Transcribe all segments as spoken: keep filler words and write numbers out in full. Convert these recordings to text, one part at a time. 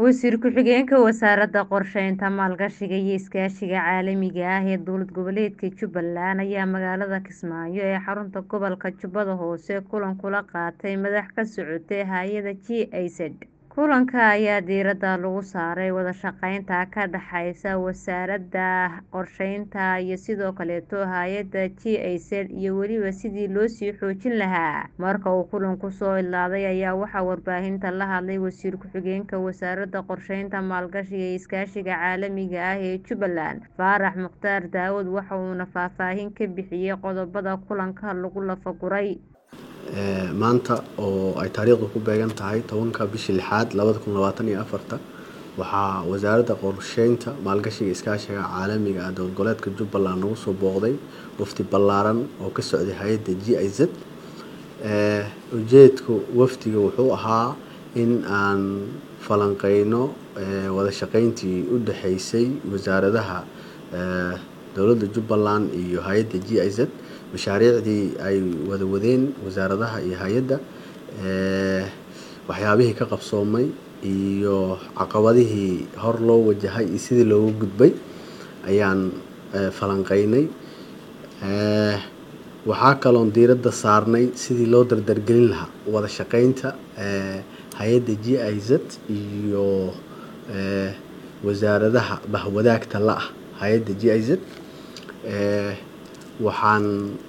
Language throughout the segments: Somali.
Wasiir ku-xigeenka Wasaaradda Qorsheynta, Maalgashiga iyo Iskaashiga Caalamiga ah ee Dowlad Goboleedka Jubbaland ayaa magaalada Kismaayo ee xarunta gobolka Jubbada Hoose kulan kula qaatay madax ka socotay hay'adda G I Z. Kulanka ayaa diiradda lagu saaray wada shaqeynta ka dhaxaysa Wasaaradda Qorsheynta iyo sidoo kaleeto hay'adda G I Z iyo weliba sidii loo sii xoojin lahaa. Marka uu kulanku soo ilaaday ayaa waxaa warbaahinta la hadlay Wasiir ku-xigeenka Wasaaradda Qorsheynta, Maalgashiga iyo Iskaashiga Caalamiga ah ee Jubbaland, Faarax Mukhtaar Daawud, waxa uuna faahfaahin ka bixiyay qodobada kulanka lagu lafaguray. maanta oo ay taariikhdu ku beegan tahay tobanka bishii lixaad labada kun labaatan iyo afar waxaa Wasaaradda Qorsheynta, Maalgashiga iyo Iskaashiga Caalamiga ah Dowlad Goboleedka Jubbaland nagu soo booqday wafdi ballaaran oo ka socday hay'adda G I Z. ee ujeedku wafdiga wuxuu ahaa in aan falanqeyno wada shaqeyntii u dhaxaysay wasaaradaha dowladda Jubbaland iyo hay'adda G I Z, mashaariicdii ay wada wadeen wasaaradaha iyo hay'adda, ee waxyaabihii ka qabsoomay iyo caqabadihii hor loo wajahay iyo sidii loogu gudbay ayaan falanqeynay. ee waxaa kaloo diiradda saarnay sidii loo dardargelin lahaa wada shaqeynta ee hay'adda G I Z iyo ee wasaaradaha bahwadaagta la ah hay'adda G I Z. ee waxaan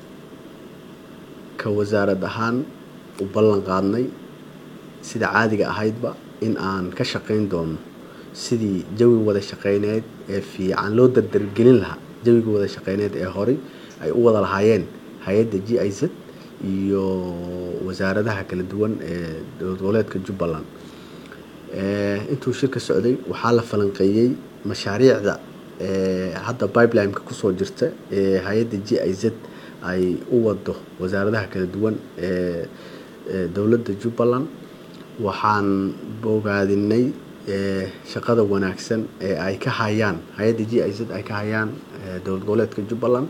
ka wasaarad ahaan u ballan qaadnay sida caadiga ahaydba in aan ka shaqeyn doono sidii jawi wada shaqeyneed ee fiican loo dardargelin lahaa jawiga wada shaqeyneed ee hore ay u wada lahaayeen hay'adda G I Z iyo wasaaradaha kala duwan ee dowlad goboleedka Jubbaland. ee intuu shirka socday waxaa la falanqeeyay mashaariicda ee hadda pipeline-ka ku soo jirta ee hay'adda G I Z ay u wado wasaaradaha kala duwan ee dowladda Jubbaland. waxaan bogaadinay ee shaqada wanaagsan ee ay ka hayaan hay'adda G I Z ay ka hayaan dowlad goboleedka Jubbaland.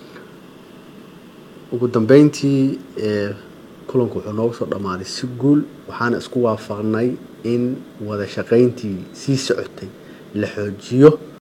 ugu dambeyntii ee kulanku wuxuu noogu soo dhamaaday si guul, waxaana isku waafaqnay in wada shaqeyntii sii socotay la xoojiyo.